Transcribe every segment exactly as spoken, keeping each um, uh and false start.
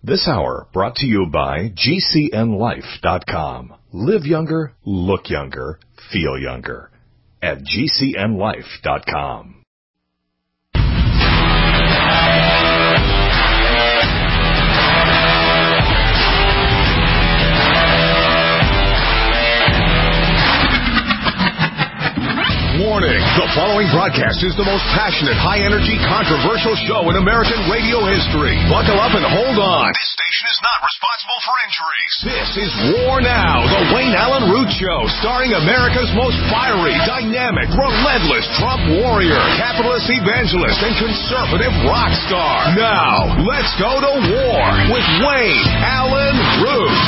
This hour brought to you by G C N life dot com. Live younger, look younger, feel younger at G C N life dot com. Warning, the following broadcast is the most passionate, high-energy, controversial show in American radio history. Buckle up and hold on. This station is not responsible for injuries. This is War Now, the Wayne Allen Root Show, starring America's most fiery, dynamic, relentless Trump warrior, capitalist evangelist, and conservative rock star. Now, let's go to war with Wayne Allen Root.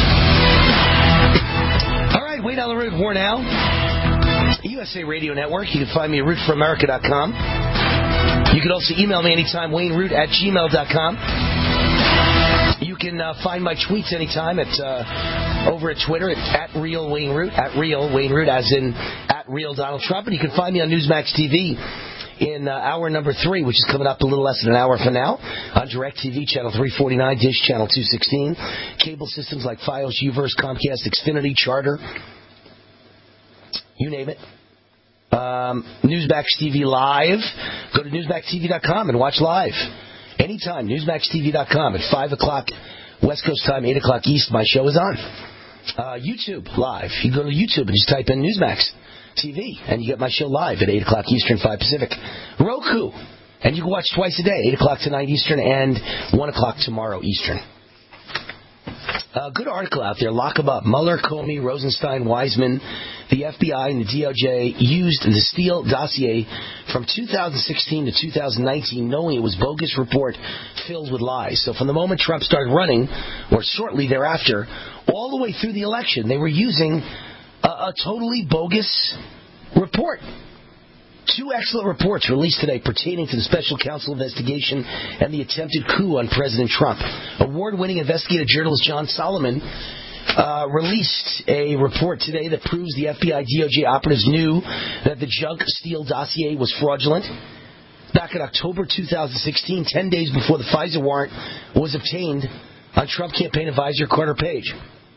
All right, Wayne Allen Root, War Now. U S A Radio Network. You can find me at root for america dot com. You can also email me anytime, wayne root at gmail dot com. You can uh, find my tweets anytime at uh, over at Twitter at, at Real Wayne Root, at Real Wayne Root, as in at Real Donald Trump. And you can find me on Newsmax T V in uh, hour number three, which is coming up a little less than an hour from now, on DirecTV, channel three forty-nine, Dish, channel two sixteen, cable systems like Fios, Uverse, Comcast, Xfinity, Charter, you name it. Um, Newsmax T V Live. Go to newsmax t v dot com and watch live. Anytime, newsmax t v dot com at five o'clock West Coast time, eight o'clock East, my show is on. Uh, YouTube Live. You go to YouTube and just type in Newsmax T V, and you get my show live at eight o'clock Eastern, five Pacific. Roku. And you can watch twice a day, eight o'clock tonight Eastern and one o'clock tomorrow Eastern. A uh, good article out there. Lock 'em up. Mueller, Comey, Rosenstein, Wiseman, the F B I, and the D O J used the Steele dossier from two thousand sixteen to two thousand nineteen, knowing it was bogus report filled with lies. So from the moment Trump started running, or shortly thereafter, all the way through the election, they were using a, a totally bogus report. Two excellent reports released today pertaining to the special counsel investigation and the attempted coup on President Trump. Award-winning investigative journalist John Solomon uh, released a report today that proves the F B I D O J operatives knew that the junk Steele dossier was fraudulent. Back in October two thousand sixteen, ten days before the FISA warrant was obtained on Trump campaign advisor Carter Page.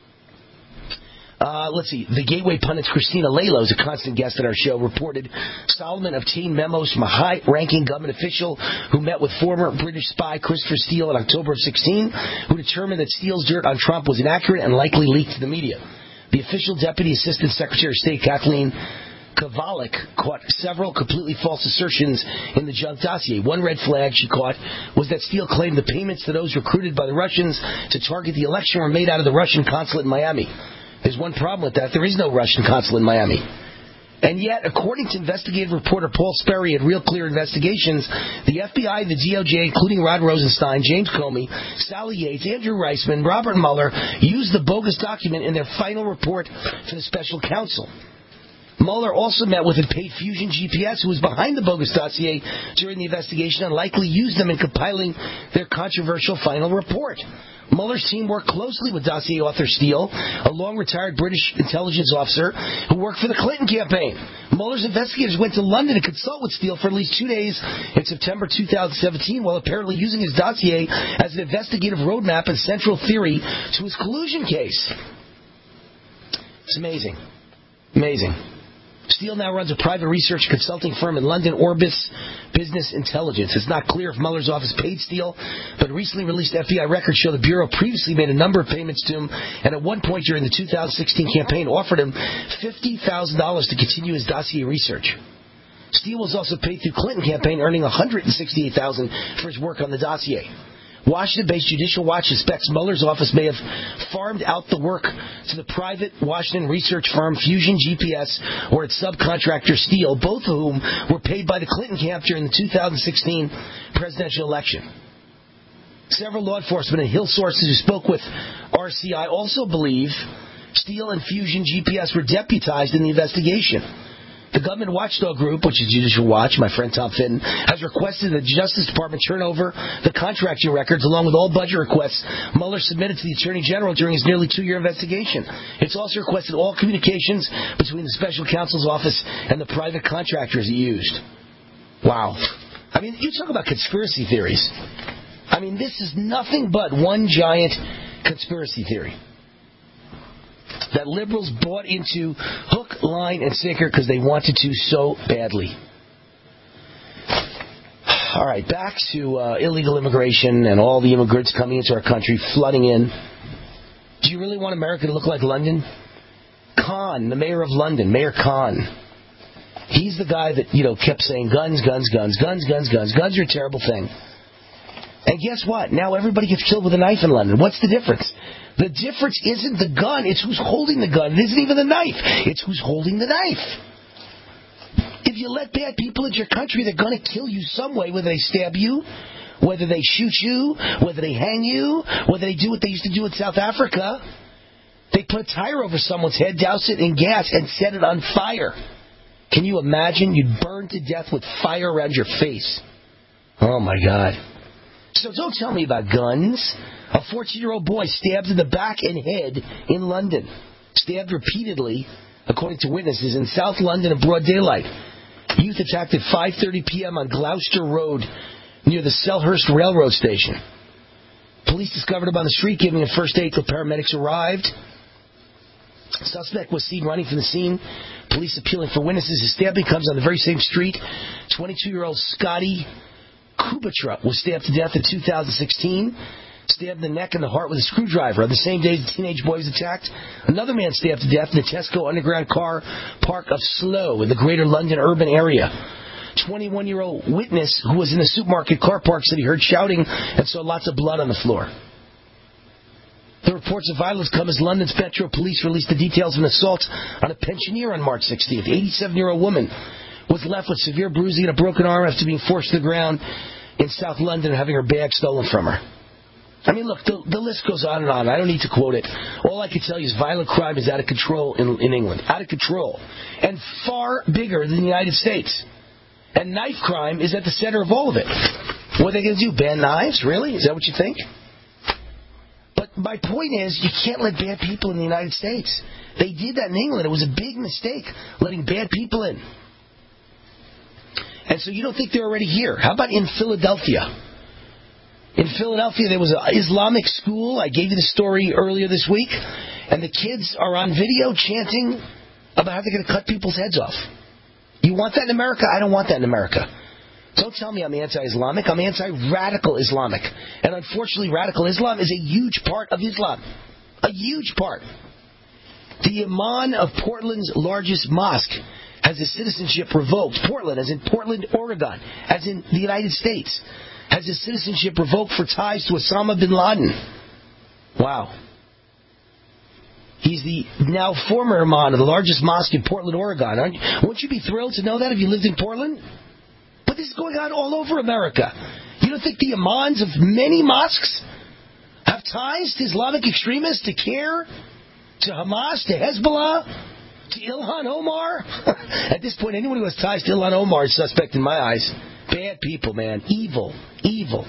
Uh, let's see. The Gateway pundit's Christina Lalo is a constant guest on our show. Reported Solomon obtained memos from a high-ranking government official who met with former British spy Christopher Steele in October of sixteen, who determined that Steele's dirt on Trump was inaccurate and likely leaked to the media. The official Deputy Assistant Secretary of State Kathleen Kavalik caught several completely false assertions in the junk dossier. One red flag she caught was that Steele claimed the payments to those recruited by the Russians to target the election were made out of the Russian consulate in Miami. There's one problem with that. There is no Russian consulate in Miami. And yet, according to investigative reporter Paul Sperry at Real Clear Investigations, the F B I, the D O J, including Rod Rosenstein, James Comey, Sally Yates, Andrew Reisman, Robert Mueller, used the bogus document in their final report to the special counsel. Mueller also met with and paid Fusion G P S, who was behind the bogus dossier during the investigation, and likely used them in compiling their controversial final report. Mueller's team worked closely with dossier author Steele, a long-retired British intelligence officer who worked for the Clinton campaign. Mueller's investigators went to London to consult with Steele for at least two days in September two thousand seventeen, while apparently using his dossier as an investigative roadmap and central theory to his collusion case. It's amazing. Amazing. Steele now runs a private research consulting firm in London, Orbis Business Intelligence. It's not clear if Mueller's office paid Steele, but recently released F B I records show the Bureau previously made a number of payments to him, and at one point during the two thousand sixteen campaign offered him fifty thousand dollars to continue his dossier research. Steele was also paid through Clinton campaign, earning one hundred sixty-eight thousand dollars for his work on the dossier. Washington-based Judicial Watch suspects Mueller's office may have farmed out the work to the private Washington research firm Fusion G P S or its subcontractor Steele, both of whom were paid by the Clinton camp during the two thousand sixteen presidential election. Several law enforcement and Hill sources who spoke with R C I also believe Steele and Fusion G P S were deputized in the investigation. The government watchdog group, which is Judicial Watch, my friend Tom Fitton, has requested that the Justice Department turn over the contracting records along with all budget requests Mueller submitted to the Attorney General during his nearly two-year investigation. It's also requested all communications between the Special Counsel's office and the private contractors he used. Wow. I mean, you talk about conspiracy theories. I mean, mean, this is nothing but one giant conspiracy theory that liberals bought into hook, line, and sinker because they wanted to so badly. All right, back to uh, illegal immigration and all the immigrants coming into our country, flooding in. Do you really want America to look like London? Khan, the mayor of London, Mayor Khan, he's the guy that, you know, kept saying guns, guns, guns, guns, guns, guns. Guns are a terrible thing. And guess what? Now everybody gets killed with a knife in London. What's the difference? The difference isn't the gun, it's who's holding the gun. It isn't even the knife, it's who's holding the knife. If you let bad people into your country, they're going to kill you some way, whether they stab you, whether they shoot you, whether they hang you, whether they do what they used to do in South Africa. They put a tire over someone's head, douse it in gas, and set it on fire. Can you imagine? You'd burn to death with fire around your face. Oh, my God. So don't tell me about guns. A fourteen-year-old boy stabbed in the back and head in London. Stabbed repeatedly, according to witnesses, in South London in broad daylight. Youth attacked at five thirty p.m. on Gloucester Road near the Selhurst Railroad Station. Police discovered him on the street giving him first aid till paramedics arrived. Suspect was seen running from the scene. Police appealing for witnesses. His stabbing comes on the very same street. twenty-two-year-old Scotty Kubatra was stabbed to death in two thousand sixteen. Stabbed in the neck and the heart with a screwdriver. On the same day the teenage boy was attacked, another man stabbed to death in the Tesco underground car park of Slough in the greater London urban area. twenty-one-year-old witness who was in the supermarket car park said he heard shouting and saw lots of blood on the floor. The reports of violence come as London's Metro Police released the details of an assault on a pensioner on March sixteenth. eighty-seven-year-old woman was left with severe bruising and a broken arm after being forced to the ground in South London and having her bag stolen from her. I mean, look, the, the list goes on and on. I don't need to quote it. All I can tell you is violent crime is out of control in, in England. Out of control. And far bigger than the United States. And knife crime is at the center of all of it. What are they going to do? Ban knives? Really? Is that what you think? But my point is, you can't let bad people in the United States. They did that in England. It was a big mistake, letting bad people in. And so you don't think they're already here. How about in Philadelphia? In Philadelphia, there was an Islamic school. I gave you the story earlier this week. And the kids are on video chanting about how they're going to cut people's heads off. You want that in America? I don't want that in America. Don't tell me I'm anti-Islamic. I'm anti-radical Islamic. And unfortunately, radical Islam is a huge part of Islam. A huge part. The Imam of Portland's largest mosque has his citizenship revoked. Portland, as in Portland, Oregon, as in the United States, has his citizenship revoked for ties to Osama bin Laden. Wow. He's the now former imam of the largest mosque in Portland, Oregon. Aren't you? Wouldn't you be thrilled to know that if you lived in Portland? But this is going on all over America. You don't think the imams of many mosques have ties to Islamic extremists, to CARE, to Hamas, to Hezbollah, to Ilhan Omar? At this point, anyone who has ties to Ilhan Omar is suspect in my eyes. Bad people, man. Evil. Evil.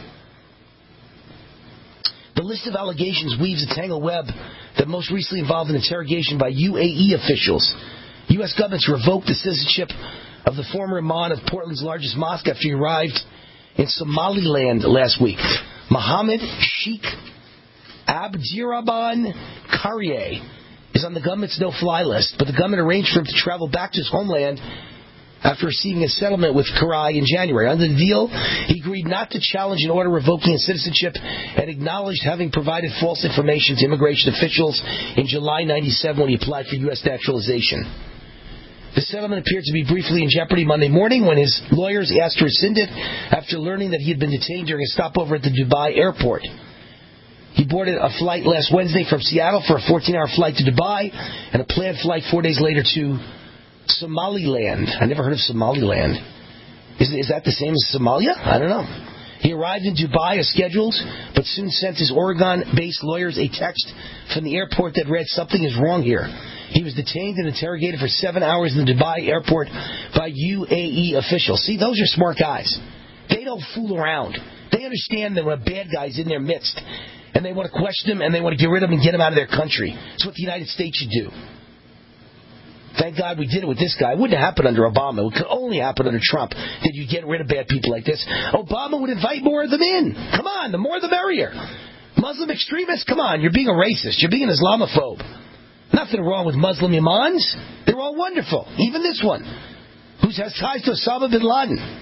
The list of allegations weaves a tangled web that most recently involved an interrogation by U A E officials. U S governments revoked the citizenship of the former imam of Portland's largest mosque after he arrived in Somaliland last week. Mohammed Sheikh Abdirahman Karie is on the government's no-fly list, but the government arranged for him to travel back to his homeland after receiving a settlement with Karie in January. Under the deal, he agreed not to challenge an order revoking his citizenship and acknowledged having provided false information to immigration officials in July ninety-seven when he applied for U S naturalization. The settlement appeared to be briefly in jeopardy Monday morning when his lawyers asked to rescind it after learning that he had been detained during a stopover at the Dubai airport. He boarded a flight last Wednesday from Seattle for a fourteen-hour flight to Dubai and a planned flight four days later to Somaliland. I never heard of Somaliland. Is, is that the same as Somalia? I don't know. He arrived in Dubai as scheduled, but soon sent his Oregon-based lawyers a text from the airport that read, "Something is wrong here." He was detained and interrogated for seven hours in the Dubai airport by U A E officials. See, those are smart guys. They don't fool around. They understand that when a bad guy's in their midst, and they want to question him, and they want to get rid of him and get him out of their country. It's what the United States should do. Thank God we did it with this guy. It wouldn't have happened under Obama. It could only happen under Trump that you get rid of bad people like this. Obama would invite more of them in. Come on, the more the merrier. Muslim extremists, come on, you're being a racist. You're being an Islamophobe. Nothing wrong with Muslim imams. They're all wonderful. Even this one, who has ties to Osama bin Laden.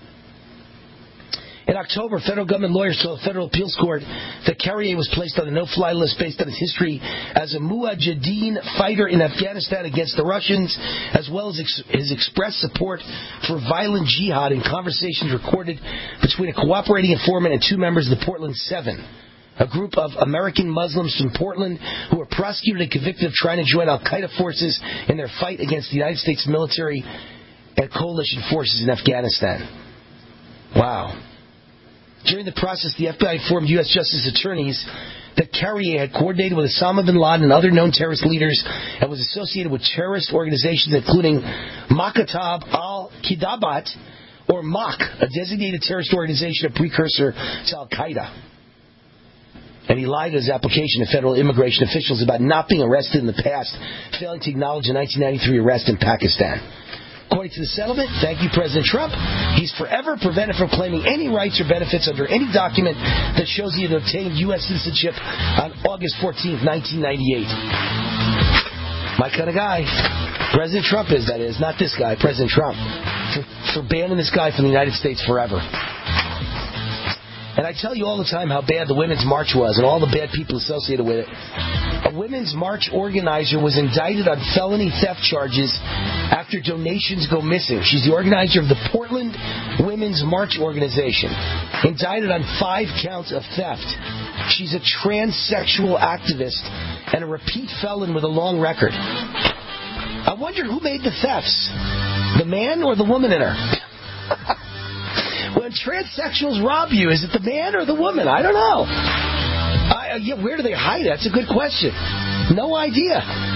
In October, federal government lawyers told a federal appeals court that Carrier was placed on a no-fly list based on his history as a Mujahideen fighter in Afghanistan against the Russians, as well as ex- his expressed support for violent jihad in conversations recorded between a cooperating informant and two members of the Portland Seven, a group of American Muslims from Portland who were prosecuted and convicted of trying to join al-Qaeda forces in their fight against the United States military and coalition forces in Afghanistan. Wow. During the process, the F B I informed U S Justice attorneys that Carrier had coordinated with Osama bin Laden and other known terrorist leaders and was associated with terrorist organizations including Makatab al-Qidabat, or M A Q, a designated terrorist organization, a precursor to al-Qaeda. And he lied in his application to federal immigration officials about not being arrested in the past, failing to acknowledge a nineteen ninety-three arrest in Pakistan. According to the settlement, thank you, President Trump, he's forever prevented from claiming any rights or benefits under any document that shows he had obtained U S citizenship on August fourteenth, nineteen ninety-eight. My kind of guy. President Trump is, that is. Not this guy, President Trump. For, for banning this guy from the United States forever. And I tell you all the time how bad the Women's March was and all the bad people associated with it. A Women's March organizer was indicted on felony theft charges after donations go missing. She's the organizer of the Portland Women's March organization. Indicted on five counts of theft. She's a transsexual activist and a repeat felon with a long record. I wonder who made the thefts. The man or the woman in her? When transsexuals rob you, is it the man or the woman? I don't know. I, uh, yeah, where do they hide it? That's a good question. No idea.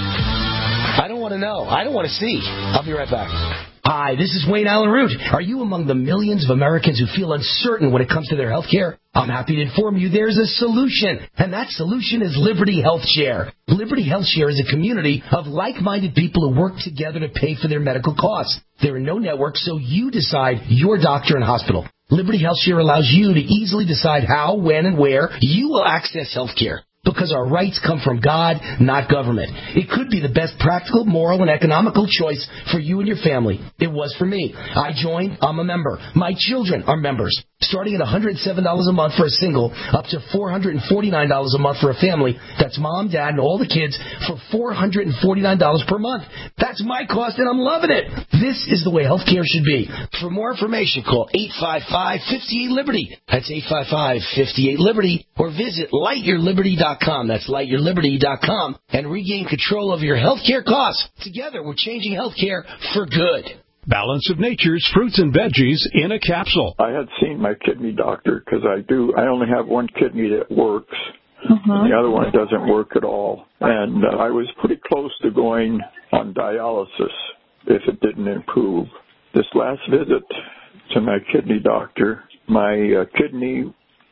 I don't want to know. I don't want to see. I'll be right back. Hi, this is Wayne Allen Root. Are you among the millions of Americans who feel uncertain when it comes to their health care? I'm happy to inform you there's a solution, and that solution is Liberty Health Share. Liberty Health Share is a community of like-minded people who work together to pay for their medical costs. There are no networks, so you decide your doctor and hospital. Liberty Health Share allows you to easily decide how, when, and where you will access health care. Because our rights come from God, not government. It could be the best practical, moral, and economical choice for you and your family. It was for me. I joined. I'm a member. My children are members. Starting at one hundred seven dollars a month for a single, up to four hundred forty-nine dollars a month for a family. That's mom, dad, and all the kids for four hundred forty-nine dollars per month. That's my cost, and I'm loving it. This is the way healthcare should be. For more information, call eight five five, five eight, Liberty. That's eight five five, five eight, Liberty. Or visit light your liberty dot com. That's light your liberty dot com. And regain control over your healthcare costs. Together, we're changing healthcare for good. Balance of Nature's fruits and veggies in a capsule. I had seen my kidney doctor because I do. I only have one kidney that works. Mm-hmm. And the other one doesn't work at all. And uh, I was pretty close to going on dialysis if it didn't improve. This last visit to my kidney doctor, my uh, kidney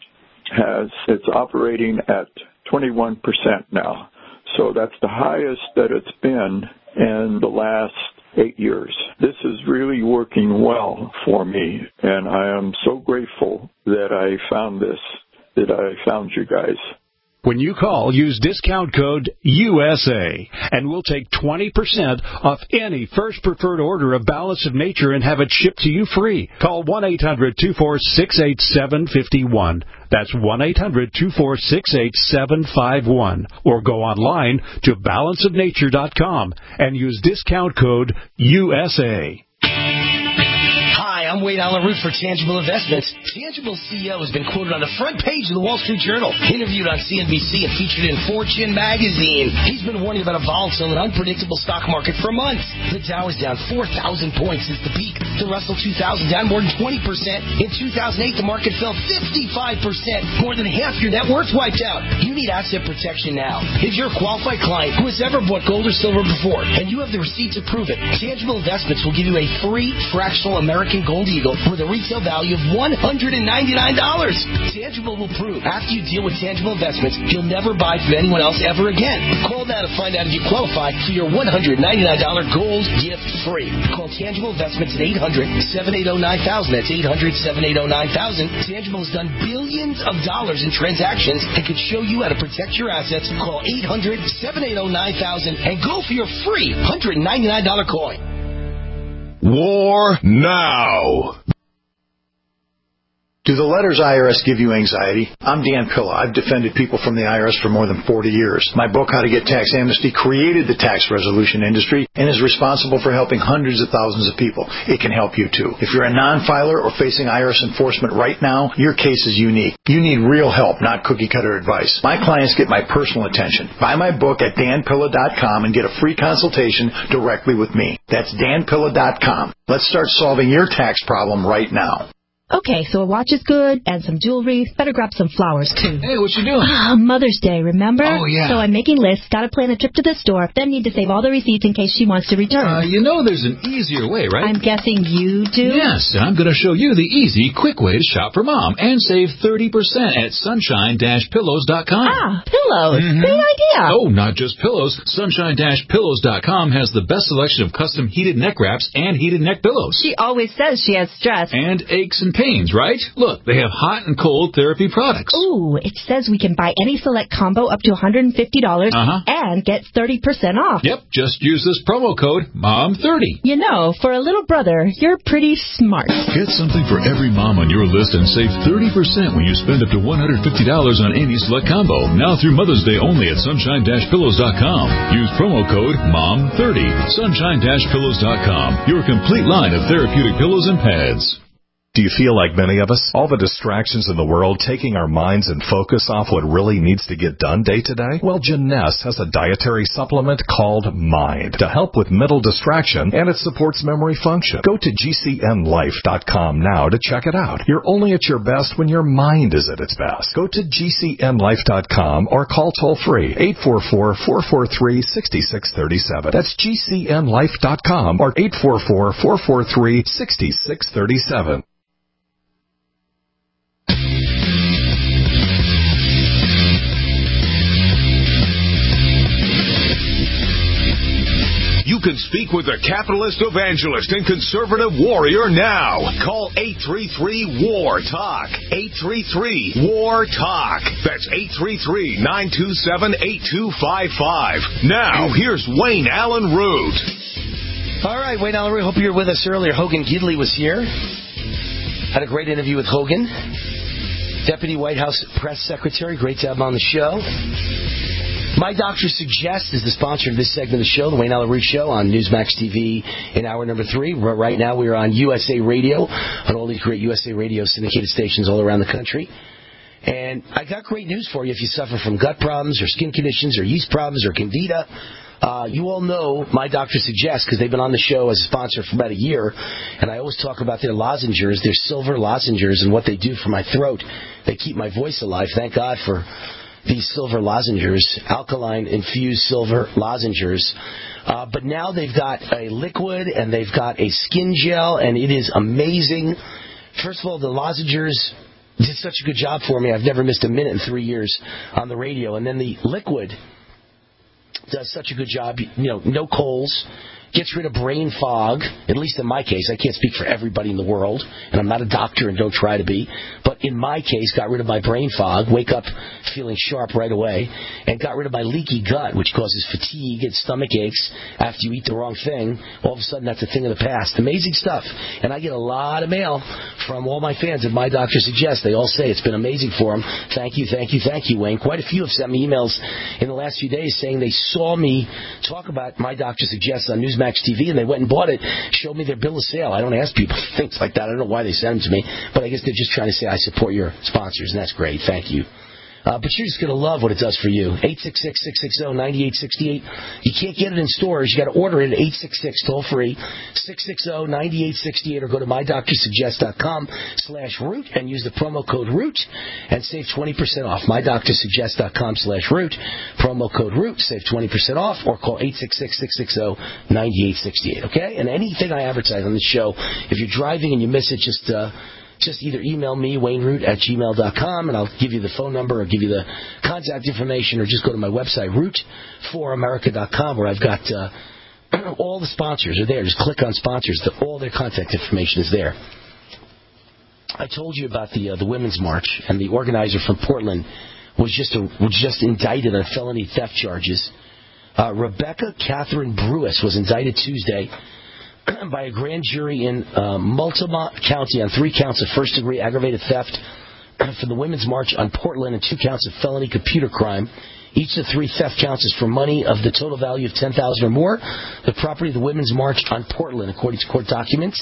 has, it's operating at twenty-one percent now. So that's the highest that it's been in the last eight years. This is really working well for me, and I am so grateful that I found this, that I found you guys. When you call, use discount code U S A, and we'll take twenty percent off any first preferred order of Balance of Nature and have it shipped to you free. Call one eight hundred, two four six, eight seven five one. That's one eight hundred, two four six, eight seven five one. Or go online to balance of nature dot com and use discount code U S A. Hi, I'm Wade Allen Root for Tangible Investments. Tangible C E O has been quoted on the front page of the Wall Street Journal, interviewed on C N B C, and featured in Fortune magazine. He's been warning about a volatile and unpredictable stock market for months. The Dow is down four thousand points since the peak. The Russell two thousand down more than twenty percent. In two thousand eight, the market fell fifty-five percent. More than half your net worth wiped out. You need asset protection now. If you're a qualified client who has ever bought gold or silver before, and you have the receipt to prove it, Tangible Investments will give you a free fractional American gold Eagle with a retail value of one hundred ninety-nine dollars. Tangible will prove after you deal with Tangible Investments, you'll never buy from anyone else ever again. Call now to find out if you qualify for your one hundred ninety-nine dollars gold gift free. Call Tangible Investments at eight hundred, seven eight zero, nine thousand. That's eight hundred, seven eight zero, nine thousand. Tangible has done billions of dollars in transactions and can show you how to protect your assets. Call eight hundred, seven eight zero, nine thousand and go for your free one hundred ninety-nine dollars coin. War now. Do the letters I R S give you anxiety? I'm Dan Pilla. I've defended people from the I R S for more than forty years. My book, How to Get Tax Amnesty, created the tax resolution industry and is responsible for helping hundreds of thousands of people. It can help you, too. If you're a non-filer or facing I R S enforcement right now, your case is unique. You need real help, not cookie-cutter advice. My clients get my personal attention. Buy my book at dan pilla dot com and get a free consultation directly with me. That's dan pilla dot com. Let's start solving your tax problem right now. Okay, so a watch is good, and some jewelry. Better grab some flowers, too. Hey, what you doing? Ah, Mother's Day, remember? Oh, yeah. So I'm making lists, gotta plan a trip to the store, then need to save all the receipts in case she wants to return. Uh, you know there's an easier way, right? I'm guessing you do? Yes, and I'm going to show you the easy, quick way to shop for Mom and save thirty percent at sunshine dash pillows dot com. Ah, pillows. Mm-hmm. Great idea. Oh, not just pillows. sunshine dash pillows dot com has the best selection of custom heated neck wraps and heated neck pillows. She always says she has stress. And aches and pains, right? Look, they have hot and cold therapy products. Ooh, it says we can buy any select combo up to one hundred fifty dollars uh-huh. and get thirty percent off. Yep, just use this promo code mom thirty. You know, for a little brother, you're pretty smart. Get something for every mom on your list and save thirty percent when you spend up to one hundred fifty dollars on any select combo. Now through Mother's Day only at sunshine dash pillows dot com. Use promo code mom thirty. sunshine dash pillows dot com. Your complete line of therapeutic pillows and pads. Do you feel like many of us? All the distractions in the world taking our minds and focus off what really needs to get done day to day? Well, Jeunesse has a dietary supplement called Mind to help with mental distraction, and it supports memory function. Go to G C N life dot com now to check it out. You're only at your best when your mind is at its best. Go to G C N life dot com or call toll-free eight four four, four four three, six six three seven. That's G C N life dot com or eight four four, four four three, six six three seven. You can speak with the capitalist evangelist and conservative warrior now. Call eight three three, W A R, TALK. eight three three, W A R, TALK. That's eight three three, nine two seven, eight two five five. Now, here's Wayne Allen Root. All right, Wayne Allen Root, hope you were with us earlier. Hogan Gidley was here. Had a great interview with Hogan. Deputy White House Press Secretary. Great to have him on the show. My Doctor Suggests is the sponsor of this segment of the show, the Wayne Allen Root Show on Newsmax T V in hour number three. Right now we are on U S A Radio, on all these great U S A Radio syndicated stations all around the country. And I got great news for you if you suffer from gut problems or skin conditions or yeast problems or candida. Uh, you all know My Doctor Suggests because they've been on the show as a sponsor for about a year. And I always talk about their lozenges, their silver lozenges, and what they do for my throat. They keep my voice alive. Thank God for these silver lozenges, alkaline-infused silver lozenges. Uh, but now they've got a liquid and they've got a skin gel, and it is amazing. First of all, the lozenges did such a good job for me. I've never missed a minute in three years on the radio. And then the liquid does such a good job. You know, no colds. Gets rid of brain fog, at least in my case. I can't speak for everybody in the world, and I'm not a doctor and don't try to be. But in my case, got rid of my brain fog, wake up feeling sharp right away, and got rid of my leaky gut, which causes fatigue and stomach aches after you eat the wrong thing. All of a sudden, that's a thing of the past. Amazing stuff. And I get a lot of mail from all my fans of My Doctor Suggests. They all say it's been amazing for them. Thank you, thank you, thank you, Wayne. Quite a few have sent me emails in the last few days saying they saw me talk about My Doctor Suggests on Newsmax T V, and they went and bought it, showed me their bill of sale. I don't ask people things like that. I don't know why they send them to me, but I guess they're just trying to say I support your sponsors, and that's great. Thank you. Uh, but you're just going to love what it does for you. eight six six, six six zero, nine eight six eight. You can't get it in stores. You got to order it at eight six six, toll free, six six zero, nine eight six eight, or go to my doctor suggest dot com slash root and use the promo code root and save twenty percent off. my doctor suggest dot com slash root, promo code root, save twenty percent off, or call eight six six, six six zero, nine eight six eight, okay? And anything I advertise on this show, if you're driving and you miss it, just... Uh, Just either email me, wayne root at gmail dot com, and I'll give you the phone number or give you the contact information, or just go to my website, root for america dot com, where I've got uh, all the sponsors are there. Just click on sponsors. The, all their contact information is there. I told you about the uh, the Women's March, and the organizer from Portland was just a, was just indicted on felony theft charges. Uh, Rebecca Catherine Brewis was indicted Tuesday by a grand jury in uh, Multnomah County on three counts of first-degree aggravated theft for the Women's March on Portland and two counts of felony computer crime. Each of the three theft counts is for money of the total value of ten thousand dollars or more. The property of the Women's March on Portland, according to court documents.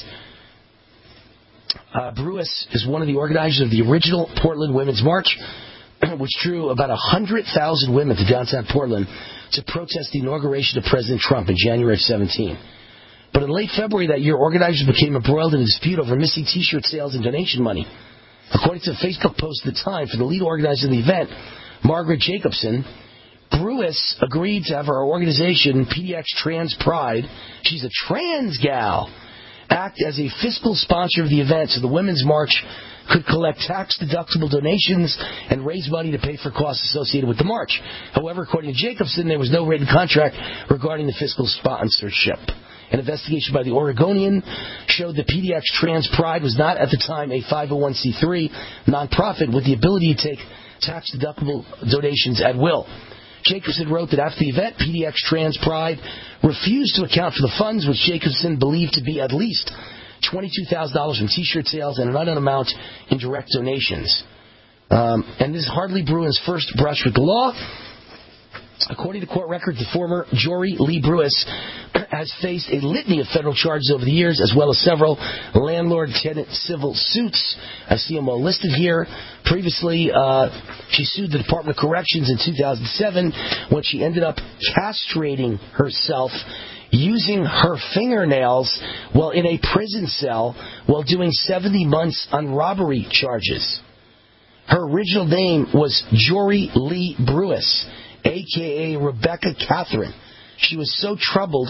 Uh, Brewis is one of the organizers of the original Portland Women's March, which drew about one hundred thousand women to downtown Portland to protest the inauguration of President Trump in January of seventeen. But in late February that year, organizers became embroiled in a dispute over missing T-shirt sales and donation money. According to a Facebook post at the time, for the lead organizer of the event, Margaret Jacobson, Brewis agreed to have her organization, P D X Trans Pride, she's a trans gal, act as a fiscal sponsor of the event so the Women's March could collect tax-deductible donations and raise money to pay for costs associated with the march. However, according to Jacobson, there was no written contract regarding the fiscal sponsorship. An investigation by the Oregonian showed that P D X Trans Pride was not at the time a five oh one c three nonprofit with the ability to take tax-deductible donations at will. Jacobson wrote that after the event, P D X Trans Pride refused to account for the funds, which Jacobson believed to be at least twenty-two thousand dollars from T-shirt sales and an unknown amount in direct donations. Um, and this is hardly Bruin's first brush with the law. According to court records, the former Jory Lee Brewis has faced a litany of federal charges over the years, as well as several landlord-tenant civil suits. I see them all listed here. Previously, uh, she sued the Department of Corrections in two thousand seven when she ended up castrating herself using her fingernails while in a prison cell while doing seventy months on robbery charges. Her original name was Jory Lee Brewis, a k a. Rebecca Catherine. She was so troubled,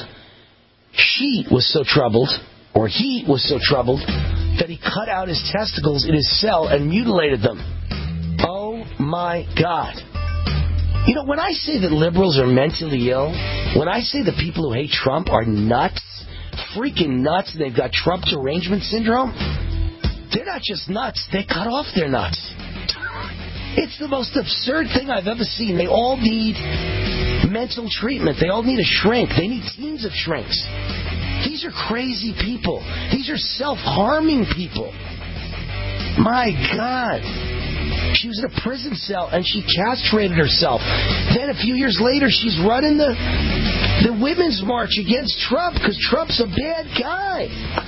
she was so troubled, or he was so troubled, that he cut out his testicles in his cell and mutilated them. Oh my God. You know, when I say that liberals are mentally ill, when I say that people who hate Trump are nuts, freaking nuts, and they've got Trump derangement syndrome, they're not just nuts, they cut off their nuts. It's the most absurd thing I've ever seen. They all need mental treatment. They all need a shrink. They need teams of shrinks. These are crazy people. These are self-harming people. My God. She was in a prison cell and she castrated herself. Then a few years later, she's running the, the Women's March against Trump because Trump's a bad guy.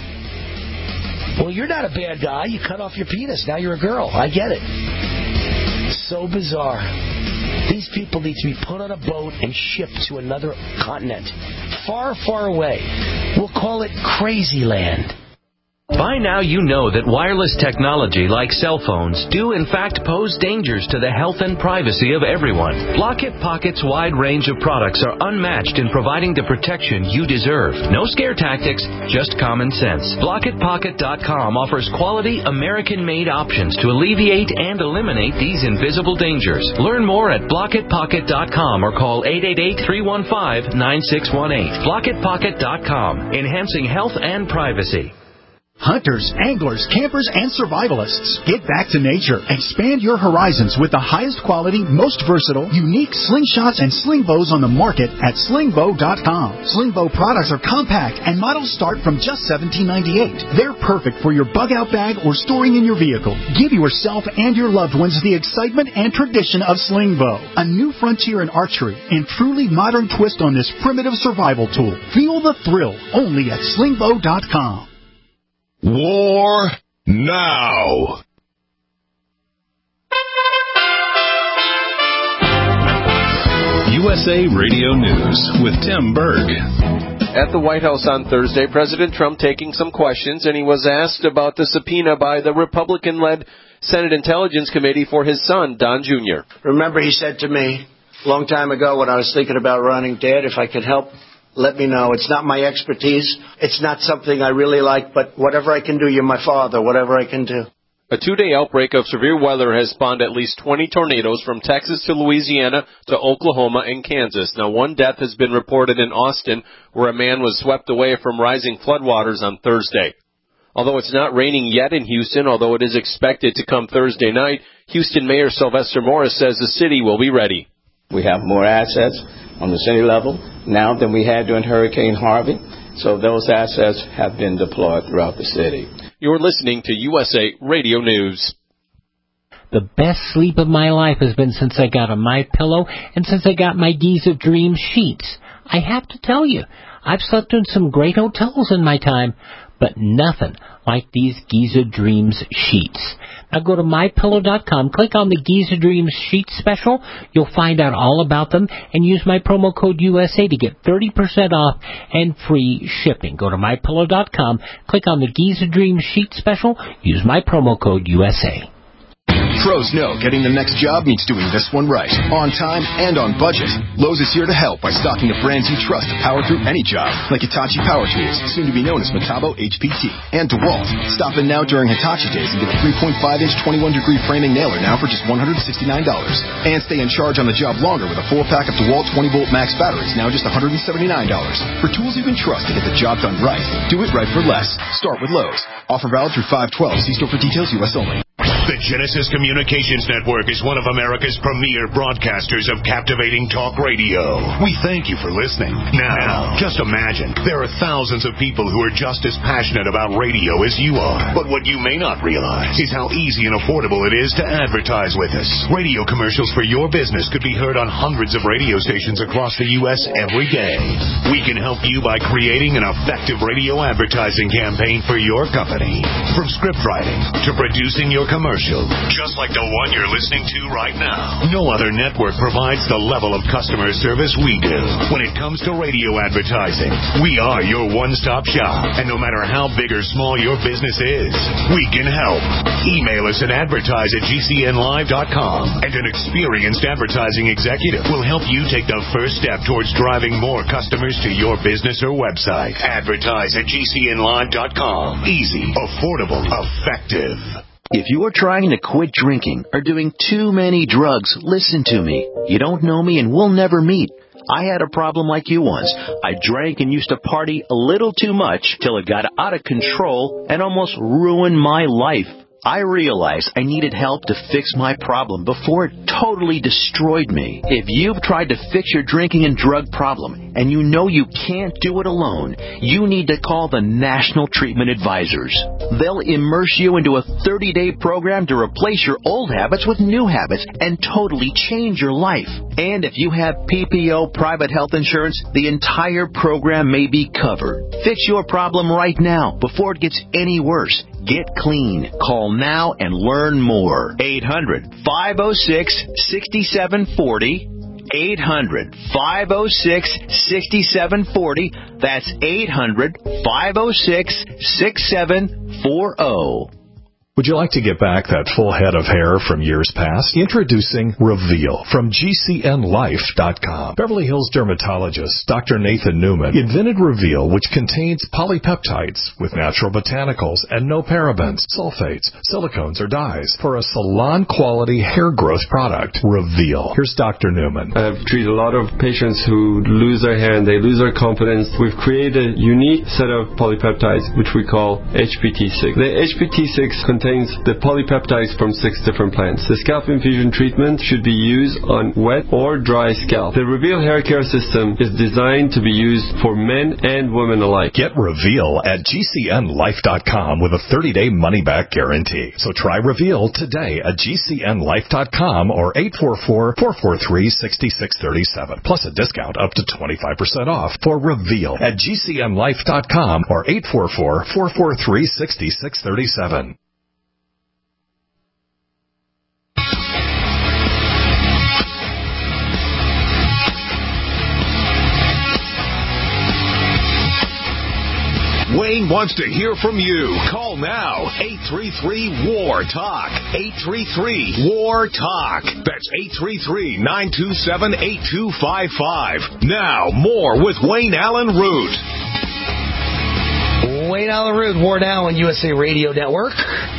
Well, you're not a bad guy. You cut off your penis. Now you're a girl. I get it. So bizarre. These people need to be put on a boat and shipped to another continent. Far, far away. We'll call it Crazy Land. By now you know that wireless technology like cell phones do in fact pose dangers to the health and privacy of everyone. Blockit Pocket's wide range of products are unmatched in providing the protection you deserve. No scare tactics, just common sense. Blockit Pocket dot com offers quality American-made options to alleviate and eliminate these invisible dangers. Learn more at Blockit Pocket dot com or call eight eight eight, three one five, nine six one eight. Blockit Pocket dot com, enhancing health and privacy. Hunters, anglers, campers, and survivalists. Get back to nature. Expand your horizons with the highest quality, most versatile, unique slingshots and sling bows on the market at sling bow dot com. Sling bow products are compact and models start from just seventeen ninety-eight. They're perfect for your bug-out bag or storing in your vehicle. Give yourself and your loved ones the excitement and tradition of sling bow. A new frontier in archery and truly modern twist on this primitive survival tool. Feel the thrill only at sling bow dot com. War now. U S A Radio News with Tim Berg. At the White House on Thursday, President Trump taking some questions, and he was asked about the subpoena by the Republican-led Senate Intelligence Committee for his son, Don Junior Remember, he said to me a long time ago when I was thinking about running, Dad, if I could help, let me know. It's not my expertise. It's not something I really like, but whatever I can do, you're my father, whatever I can do. A two-day outbreak of severe weather has spawned at least twenty tornadoes from Texas to Louisiana to Oklahoma and Kansas. Now, one death has been reported in Austin, where a man was swept away from rising floodwaters on Thursday. Although it's not raining yet in Houston, although it is expected to come Thursday night, Houston Mayor Sylvester Morris says the city will be ready. We have more assets on the city level now than we had during Hurricane Harvey, so those assets have been deployed throughout the city. You're listening to U S A Radio News. The best sleep of my life has been since I got a MyPillow and since I got my Giza Dream sheets. I have to tell you, I've slept in some great hotels in my time, but nothing like these Giza Dreams sheets. Now go to my pillow dot com, click on the Giza Dreams sheet special. You'll find out all about them and use my promo code U S A to get thirty percent off and free shipping. Go to my pillow dot com, click on the Giza Dreams sheet special, use my promo code U S A. Pros know getting the next job means doing this one right, on time and on budget. Lowe's is here to help by stocking the brands you trust to power through any job, like Hitachi Power Tools, soon to be known as Metabo H P T, and DeWalt. Stop in now during Hitachi Days and get a three point five inch twenty-one degree framing nailer now for just one hundred sixty-nine dollars. And stay in charge on the job longer with a full pack of DeWalt twenty volt max batteries, now just one hundred seventy-nine dollars. For tools you can trust to get the job done right, do it right for less. Start with Lowe's. Offer valid through five twelve. See store for details, U S only. The Genesis Communications Network is one of America's premier broadcasters of captivating talk radio. We thank you for listening. Now, just imagine, there are thousands of people who are just as passionate about radio as you are. But what you may not realize is how easy and affordable it is to advertise with us. Radio commercials for your business could be heard on hundreds of radio stations across the U S every day. We can help you by creating an effective radio advertising campaign for your company. From script writing to producing your commercial, just like the one you're listening to right now. No other network provides the level of customer service we do. When it comes to radio advertising, we are your one-stop shop. And no matter how big or small your business is, we can help. Email us at advertise at G C N live dot com, and an experienced advertising executive will help you take the first step towards driving more customers to your business or website. Advertise at G C N live dot com. Easy, affordable, effective. If you are trying to quit drinking or doing too many drugs, listen to me. You don't know me and we'll never meet. I had a problem like you once. I drank and used to party a little too much till it got out of control and almost ruined my life. I realized I needed help to fix my problem before it totally destroyed me. If you've tried to fix your drinking and drug problem and you know you can't do it alone, you need to call the National Treatment Advisors. They'll immerse you into a thirty-day program to replace your old habits with new habits and totally change your life. And if you have P P O private health insurance, the entire program may be covered. Fix your problem right now before it gets any worse. Get clean. Call now and learn more. eight hundred, five oh six, six seven four oh. eight hundred, five oh six, six seven four oh. That's eight hundred, five oh six, six seven four oh. Would you like to get back that full head of hair from years past? Introducing Reveal from G C N life dot com. Beverly Hills dermatologist Doctor Nathan Newman invented Reveal, which contains polypeptides with natural botanicals and no parabens, sulfates, silicones, or dyes for a salon-quality hair growth product. Reveal. Here's Doctor Newman. I've treated a lot of patients who lose their hair and they lose their confidence. We've created a unique set of polypeptides, which we call H P T six. The H P T six contains the polypeptides from six different plants. The scalp infusion treatment should be used on wet or dry scalp. The Reveal hair care system is designed to be used for men and women alike. Get Reveal at G C N life dot com with a thirty-day money-back guarantee. So try Reveal today at G C N life dot com or eight four four, four four three, six six three seven. Plus a discount up to twenty-five percent off for Reveal at G C N life dot com or eight four four, four four three, six six three seven. Wayne wants to hear from you. Call now. eight three three, W A R, TALK. eight three three, W A R, TALK. That's eight three three, nine two seven, eight two five five. Now, more with Wayne Allen Root. Wayne Allen Root, War Now on U S A Radio Network.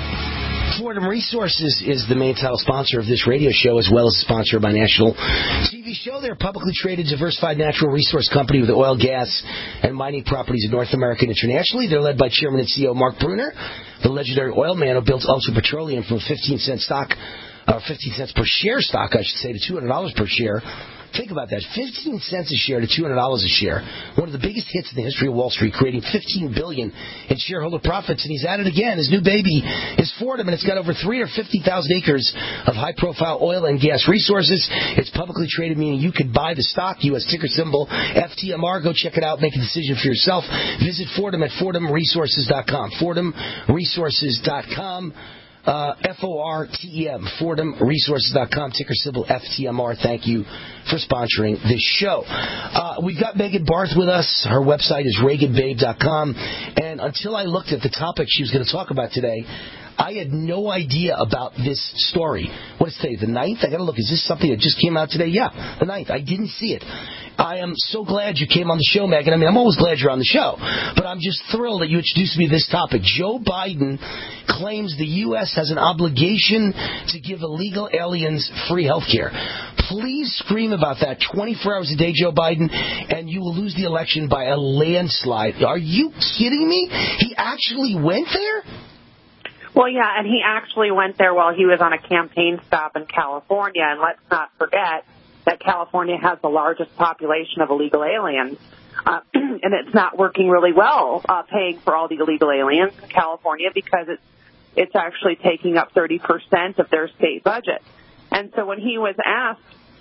Fordham Resources is the main title sponsor of this radio show, as well as a sponsor of my national T V show. They're a publicly traded, diversified natural resource company with oil, gas, and mining properties in North America and internationally. They're led by Chairman and C E O Mark Bruner, the legendary oil man who built Ultra Petroleum from fifteen cent stock, or fifteen cents per share stock, I should say, to two hundred dollars per share. Think about that, fifteen cents a share to two hundred dollars a share. One of the biggest hits in the history of Wall Street, creating fifteen billion dollars in shareholder profits. And he's at it again. His new baby is Fordham, and it's got over three hundred fifty thousand acres of high-profile oil and gas resources. It's publicly traded, meaning you could buy the stock, U S ticker symbol F T M R. Go check it out. Make a decision for yourself. Visit Fordham at Fordham Resources dot com. Fordham Resources dot com. Uh, F O R T E M, Fordham Resources dot com, ticker symbol F T M R. Thank you for sponsoring this show. Uh, we've got Megan Barth with us. Her website is Reagan Babe dot com. And until I looked at the topic she was going to talk about today, I had no idea about this story. What is today, the ninth? I got to look. Is this something that just came out today? Yeah, the ninth. I didn't see it. I am so glad you came on the show, Megan. I mean, I'm always glad you're on the show, but I'm just thrilled that you introduced me to this topic. Joe Biden claims the U S has an obligation to give illegal aliens free health care. Please scream about that twenty-four hours a day, Joe Biden, and you will lose the election by a landslide. Are you kidding me? He actually went there? Well, yeah, and he actually went there while he was on a campaign stop in California, and let's not forget that California has the largest population of illegal aliens, uh, and it's not working really well uh, paying for all the illegal aliens in California because it's it's actually taking up thirty percent of their state budget. And so when he was asked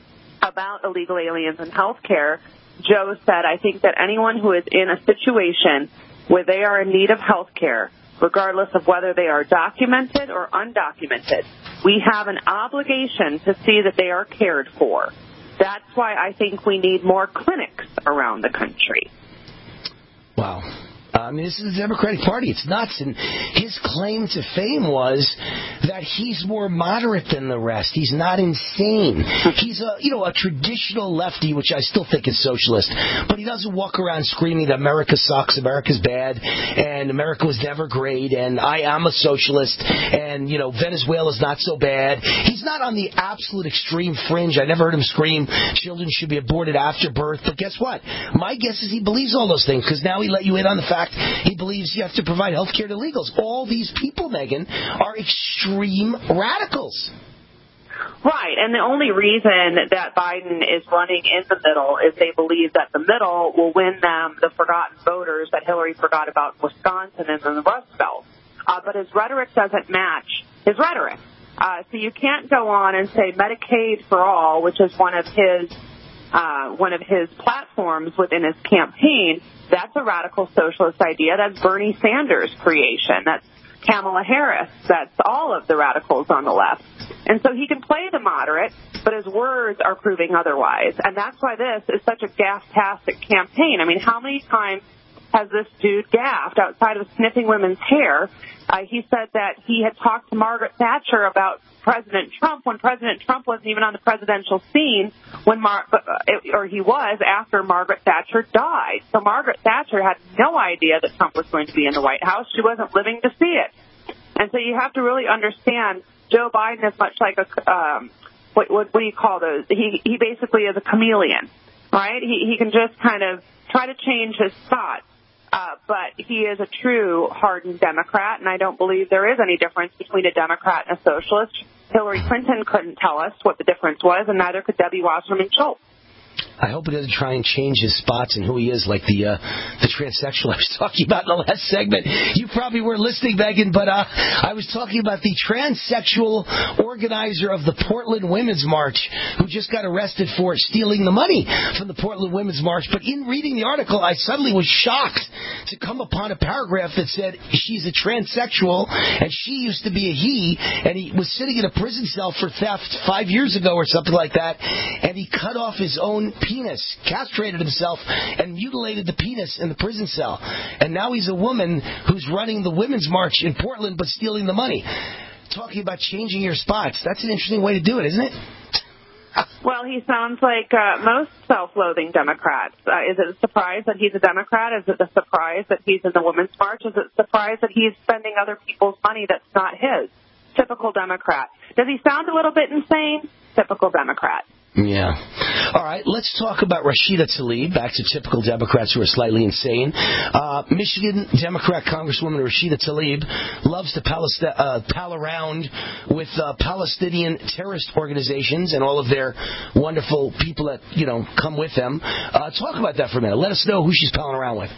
about illegal aliens and health care, Joe said, I think that anyone who is in a situation where they are in need of health care, regardless of whether they are documented or undocumented, we have an obligation to see that they are cared for. That's why I think we need more clinics around the country. Wow. I mean, this is the Democratic Party. It's nuts. And his claim to fame was that he's more moderate than the rest. He's not insane. He's a, you know, a traditional lefty, which I still think is socialist. But he doesn't walk around screaming that America sucks, America's bad, and America was never great, and I am a socialist, and, you know, Venezuela's not so bad. He's not on the absolute extreme fringe. I never heard him scream children should be aborted after birth. But guess what? My guess is he believes all those things, because now he let you in on the fact he believes you have to provide health care to illegals. All these people, Megan, are extreme radicals. Right, and the only reason that Biden is running in the middle is they believe that the middle will win them the forgotten voters that Hillary forgot about in Wisconsin and in the Rust Belt. Uh, but his rhetoric doesn't match his rhetoric. Uh, so you can't go on and say Medicaid for all, which is one of his uh, one of his platforms within his campaign. That's a radical socialist idea. That's Bernie Sanders' creation. That's Kamala Harris. That's all of the radicals on the left. And so he can play the moderate, but his words are proving otherwise. And that's why this is such a gaff-tastic campaign. I mean, how many times has this dude gaffed outside of sniffing women's hair? Uh, he said that he had talked to Margaret Thatcher about President Trump when President Trump wasn't even on the presidential scene when Mar- or he was after Margaret Thatcher died. So Margaret Thatcher had no idea that Trump was going to be in the White House. She wasn't living to see it. And so you have to really understand Joe Biden is much like a, um, what, what, what do you call those? He, he basically is a chameleon, right? He, he can just kind of try to change his spots. Uh, but he is a true hardened Democrat, and I don't believe there is any difference between a Democrat and a socialist. Hillary Clinton couldn't tell us what the difference was, and neither could Debbie Wasserman Schultz. I hope he doesn't try and change his spots and who he is, like the uh, the transsexual I was talking about in the last segment. You probably weren't listening, Megan, but uh, I was talking about the transsexual organizer of the Portland Women's March, who just got arrested for stealing the money from the Portland Women's March. But in reading the article, I suddenly was shocked to come upon a paragraph that said she's a transsexual and she used to be a he, and he was sitting in a prison cell for theft five years ago or something like that, and he cut off his own penis, castrated himself, and mutilated the penis in the prison cell. And now he's a woman who's running the Women's March in Portland but stealing the money. Talking about changing your spots. That's an interesting way to do it, isn't it? Well, he sounds like uh, most self-loathing Democrats. Uh, is it a surprise that he's a Democrat? Is it a surprise that he's in the Women's March? Is it a surprise that he's spending other people's money that's not his? Typical Democrat. Does he sound a little bit insane? Typical Democrat. Yeah. All right, let's talk about Rashida Tlaib, back to typical Democrats who are slightly insane. Uh, Michigan Democrat Congresswoman Rashida Tlaib loves to palest- uh, pal around with uh, Palestinian terrorist organizations and all of their wonderful people that, you know, come with them. Uh, talk about that for a minute. Let us know who she's palling around with.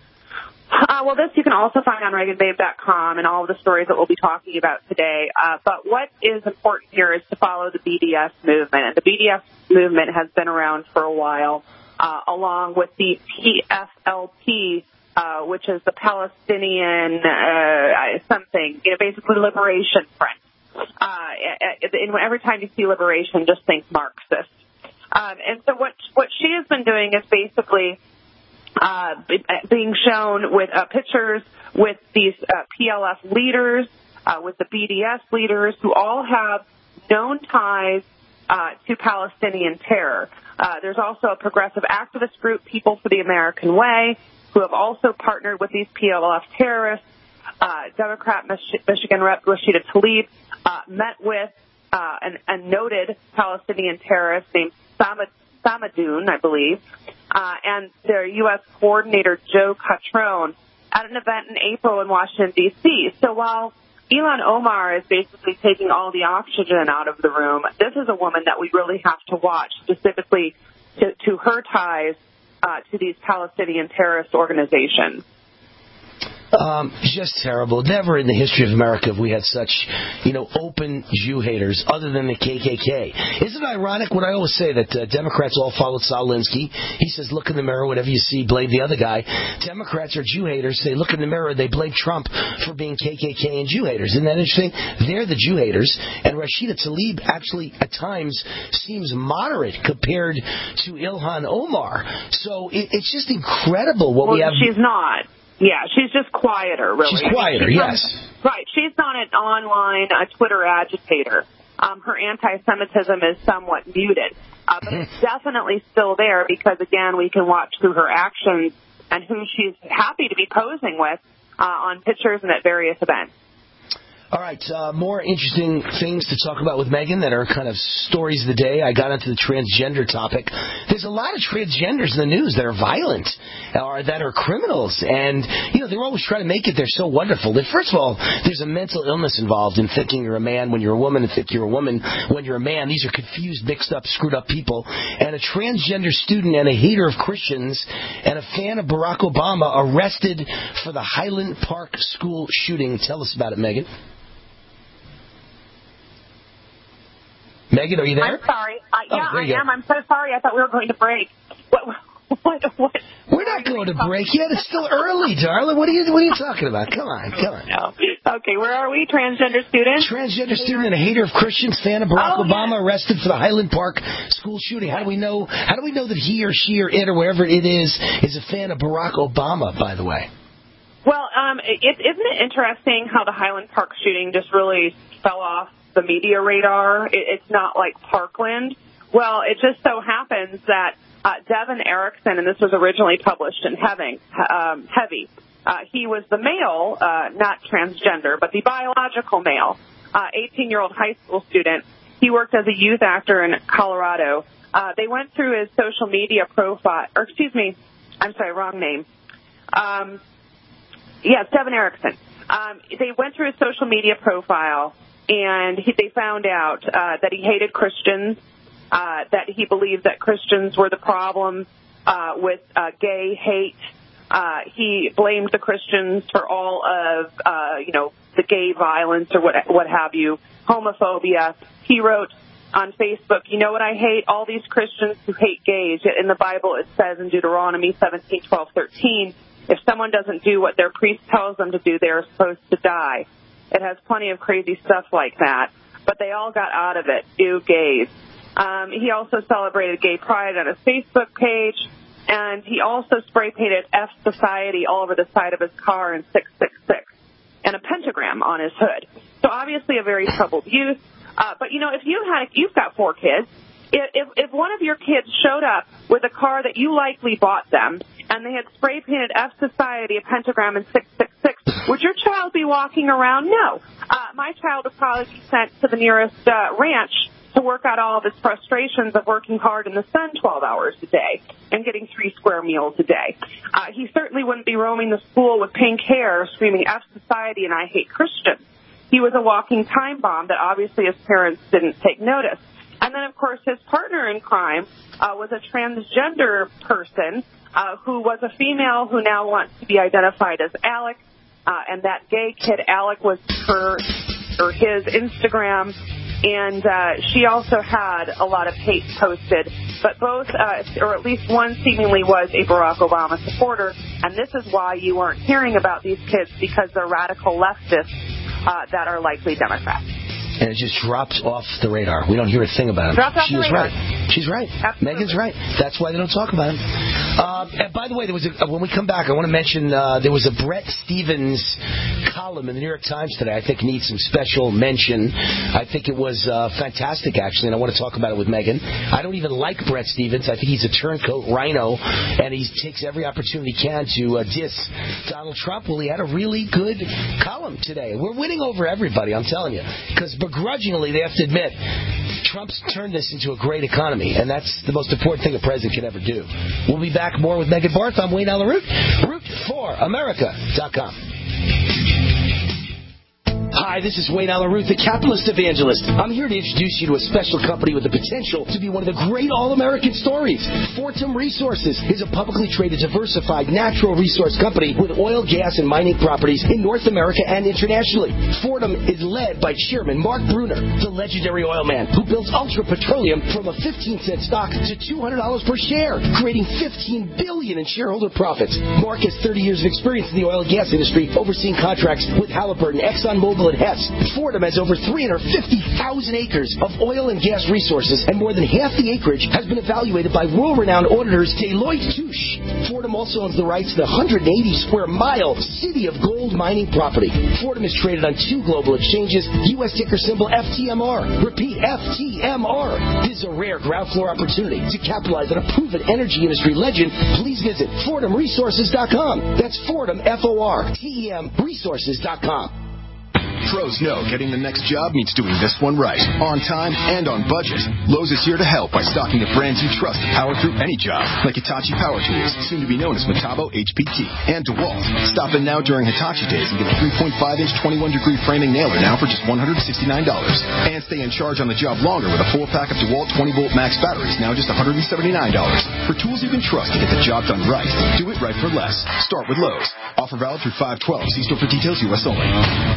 Uh, well, this you can also find on Reagan Babe dot com and all of the stories that we'll be talking about today. Uh, but what is important here is to follow the B D S movement. And the B D S movement has been around for a while, uh, along with the P F L P, uh, which is the Palestinian uh, something, you know, basically Liberation Front. Uh, and every time you see liberation, just think Marxist. Um, and so what what she has been doing is basically Uh, being shown with uh, pictures with these uh, P L F leaders, uh, with the B D S leaders, who all have known ties uh, to Palestinian terror. Uh, there's also a progressive activist group, People for the American Way, who have also partnered with these P L F terrorists. Uh, Democrat Mich- Michigan Rep Rashida Tlaib uh, met with uh, an, a noted Palestinian terrorist named Samad Samadoun, I believe, uh, and their U S coordinator, Joe Catrone, at an event in April in Washington, D C So while Ilhan Omar is basically taking all the oxygen out of the room, this is a woman that we really have to watch, specifically to, to her ties uh, to these Palestinian terrorist organizations. Um, just terrible. Never in the history of America have we had such, you know, open Jew haters other than the K K K. Isn't it ironic when I always say that uh, Democrats all followed Saul Alinsky? He says, look in the mirror, whatever you see, blame the other guy. Democrats are Jew haters. They look in the mirror, they blame Trump for being K K K and Jew haters. Isn't that interesting? They're the Jew haters. And Rashida Tlaib actually, at times, seems moderate compared to Ilhan Omar. So it, it's just incredible what well, we have. She's not. Yeah, she's just quieter, really. She's quieter, I mean, she's yes. Not, right, she's not an online uh, Twitter agitator. Um, her anti-Semitism is somewhat muted, uh, but it's definitely still there because, again, we can watch through her actions and who she's happy to be posing with uh, on pictures and at various events. All right, uh, more interesting things to talk about with Megan that are kind of stories of the day. I got into the transgender topic. There's a lot of transgenders in the news that are violent or that are criminals. And, you know, they're always trying to make it. They're so wonderful. That first of all, there's a mental illness involved in thinking you're a man when you're a woman and think you're a woman when you're a man. These are confused, mixed up, screwed up people. And a transgender student and a hater of Christians and a fan of Barack Obama arrested for the Highland Park school shooting. Tell us about it, Megan. Megan, are you there? I'm sorry. Uh, yeah, oh, I am. I'm so sorry. I thought we were going to break. What? What? What? We're not going to break yet. It's still early, darling. What are you? What are you talking about? Come on, come on. No. Okay, where are we? Transgender student. Transgender student and a hater of Christians, fan of Barack oh, Obama, yes. arrested for the Highland Park school shooting. How do we know? How do we know that he or she or it or wherever it is is a fan of Barack Obama? By the way. Well, um, it, isn't it interesting how the Highland Park shooting just really fell off the media radar? It, it's not like Parkland. Well, it just so happens that uh, Devin Erickson, and this was originally published in Heavy, um, Heavy. Uh, he was the male, uh, not transgender, but the biological male, uh, eighteen-year-old high school student. He worked as a youth actor in Colorado. Uh, they went through his social media profile, or excuse me, I'm sorry, wrong name. Um, yes, Devin Erickson. Um, they went through his social media profile, and he, they found out uh, that he hated Christians, uh, that he believed that Christians were the problem uh, with uh, gay hate. Uh, he blamed the Christians for all of, uh, you know, the gay violence or what, what have you, homophobia. He wrote on Facebook, you know what I hate? All these Christians who hate gays. Yet in the Bible it says in Deuteronomy seventeen, twelve, thirteen, if someone doesn't do what their priest tells them to do, they are supposed to die. It has plenty of crazy stuff like that. But they all got out of it. Ew, gays. Um, he also celebrated gay pride on his Facebook page, and he also spray painted F Society all over the side of his car in six six six and a pentagram on his hood. So obviously a very troubled youth. Uh, but, you know, if you had, you've got four kids, if, if one of your kids showed up with a car that you likely bought them and they had spray painted F Society, a pentagram, and six six six, would your child be walking around? No. Uh, my child would probably be sent to the nearest uh, ranch to work out all of his frustrations of working hard in the sun twelve hours a day and getting three square meals a day. Uh, he certainly wouldn't be roaming the school with pink hair screaming F Society and I hate Christians. He was a walking time bomb that obviously his parents didn't take notice. And then, of course, his partner in crime uh, was a transgender person uh, who was a female who now wants to be identified as Alec. Uh, and that gay kid, Alec, was her or his Instagram. And uh, she also had a lot of hate posted, but both, uh, or at least one seemingly was a Barack Obama supporter, and this is why you aren't hearing about these kids, because they're radical leftists uh, that are likely Democrats. And it just drops off the radar. We don't hear a thing about it. Drops off she the was radar. right. She's right. Absolutely. Megan's right. That's why they don't talk about it. Uh, and by the way, there was a, when we come back, I want to mention uh, there was a Brett Stevens column in the New York Times today. I think needs some special mention. I think it was uh, fantastic, actually, and I want to talk about it with Megan. I don't even like Brett Stevens. I think he's a turncoat rhino, and he takes every opportunity he can to uh, diss Donald Trump. Well, he had a really good column today. We're winning over everybody, I'm telling you, because begrudgingly, they have to admit, Trump's turned this into a great economy, and that's the most important thing a president can ever do. We'll be back more with Megan Barth. I'm Wayne Allyn Root, root for america dot com. Hi, this is Wayne Allyn Root, the capitalist evangelist. I'm here to introduce you to a special company with the potential to be one of the great all-American stories. Fortum Resources is a publicly traded, diversified natural resource company with oil, gas, and mining properties in North America and internationally. Fortum is led by Chairman Mark Brunner, the legendary oil man who built Ultra Petroleum from a fifteen cent stock to two hundred dollars per share, creating fifteen billion dollars in shareholder profits. Mark has thirty years of experience in the oil and gas industry, overseeing contracts with Halliburton, ExxonMobil, and Hess. Fortum has over three hundred fifty thousand acres of oil and gas resources, and more than half the acreage has been evaluated by world-renowned auditors Deloitte Touche. Fortum also owns the rights to the one hundred eighty square mile City of Gold mining property. Fortum is traded on two global exchanges, U S ticker symbol F T M R. Repeat, F T M R. This is a rare ground floor opportunity to capitalize on a proven energy industry legend. Please visit Fortum Resources dot com. That's Fortum, F O R T E M, Resources dot com. Pros know getting the next job means doing this one right, on time and on budget. Lowe's is here to help by stocking the brands you trust to power through any job, like Hitachi Power Tools, soon to be known as Metabo H P T, and DeWalt. Stop in now during Hitachi Days and get a three point five inch twenty-one degree framing nailer now for just one hundred sixty-nine dollars. And stay in charge on the job longer with a full pack of DeWalt twenty volt max batteries, now just one hundred seventy-nine dollars. For tools you can trust to get the job done right, do it right for less. Start with Lowe's. Offer valid through five twelve. See store for details, U S only.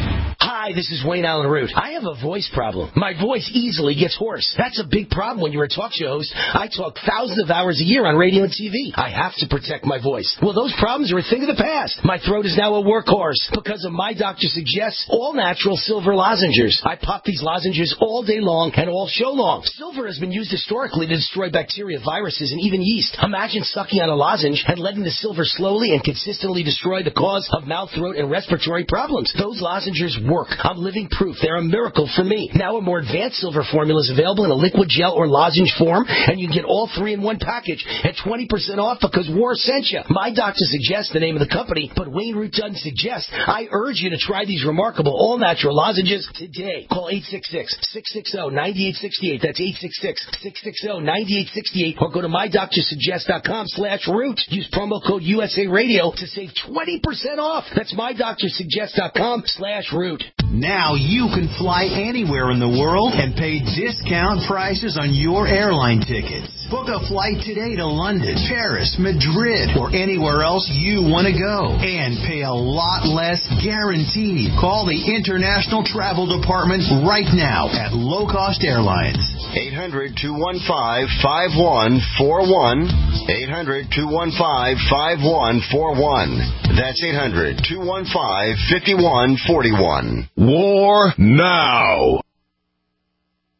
Hi, this is Wayne Allyn Root. I have a voice problem. My voice easily gets hoarse. That's a big problem when you're a talk show host. I talk thousands of hours a year on radio and T V. I have to protect my voice. Well, those problems are a thing of the past. My throat is now a workhorse because of My Doctor Suggests all-natural silver lozenges. I pop these lozenges all day long and all show long. Silver has been used historically to destroy bacteria, viruses, and even yeast. Imagine sucking on a lozenge and letting the silver slowly and consistently destroy the cause of mouth, throat, and respiratory problems. Those lozenges work. I'm living proof. They're a miracle for me. Now a more advanced silver formula is available in a liquid gel or lozenge form, and you can get all three in one package at twenty percent off because war sent you. My Doctor Suggests the name of the company, but Wayne Root doesn't suggest. I urge you to try these remarkable all-natural lozenges today. Call eight six six, six six zero, nine eight six eight. That's eight six six, six six zero, nine eight six eight. Or go to my doctor suggest dot com slash root. Use promo code U S A Radio to save twenty percent off. That's my doctor suggest dot com slash root. Now you can fly anywhere in the world and pay discount prices on your airline tickets. Book a flight today to London, Paris, Madrid, or anywhere else you want to go. And pay a lot less guaranteed. Call the International Travel Department right now at Low Cost Airlines. eight hundred, two one five, five one four one. eight hundred, two one five, five one four one. That's eight hundred, two one five, five one four one. War now.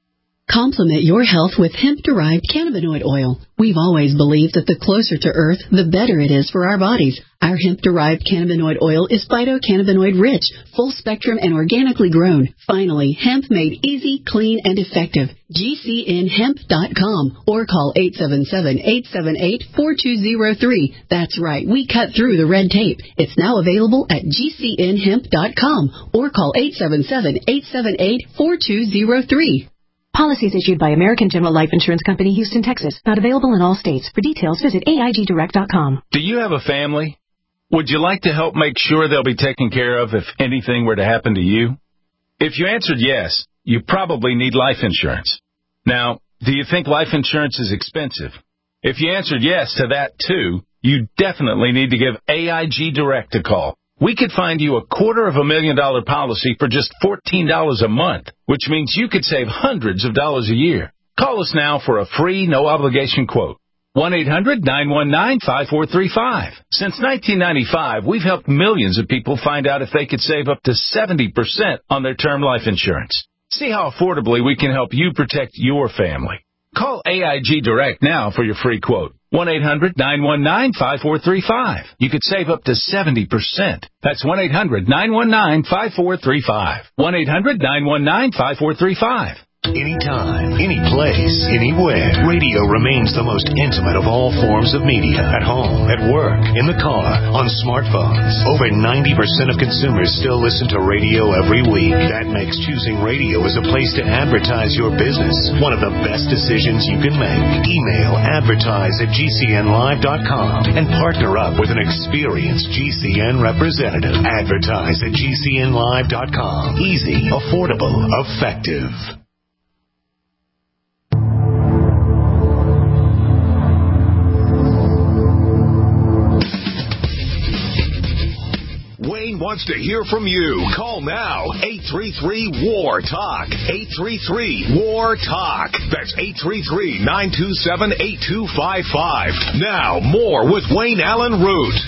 Complement your health with hemp-derived cannabinoid oil. We've always believed that the closer to Earth, the better it is for our bodies. Our hemp-derived cannabinoid oil is phytocannabinoid-rich, full-spectrum, and organically grown. Finally, hemp made easy, clean, and effective. G C N hemp dot com or call eight seven seven, eight seven eight, four two zero three. That's right, we cut through the red tape. It's now available at G C N hemp dot com or call eight seven seven, eight seven eight, four two zero three. Policies issued by American General Life Insurance Company, Houston, Texas. Not available in all states. For details, visit A I G direct dot com. Do you have a family? Would you like to help make sure they'll be taken care of if anything were to happen to you? If you answered yes, you probably need life insurance. Now, do you think life insurance is expensive? If you answered yes to that too, you definitely need to give A I G Direct a call. We could find you a quarter of a million dollar policy for just fourteen dollars a month, which means you could save hundreds of dollars a year. Call us now for a free, no-obligation quote. one eight hundred, nine one nine, five four three five. Since nineteen ninety-five, we've helped millions of people find out if they could save up to seventy percent on their term life insurance. See how affordably we can help you protect your family. Call A I G Direct now for your free quote. one eight hundred, nine one nine, five four three five. You could save up to seventy percent. That's one eight hundred, nine one nine, five four three five. one eight hundred, nine one nine, five four three five. Anytime, any place, anywhere. Radio remains the most intimate of all forms of media. At home, at work, in the car, on smartphones. Over ninety percent of consumers still listen to radio every week. That makes choosing radio as a place to advertise your business one of the best decisions you can make. Email advertise at G C N live dot com and partner up with an experienced G C N representative. Advertise at G C N live dot com. Easy, affordable, effective. Wayne wants to hear from you. Call now. eight three three, W A R, TALK. eight three three, W A R, TALK. That's eight three three, nine two seven, eight two five five. Now, more with Wayne Allen Root.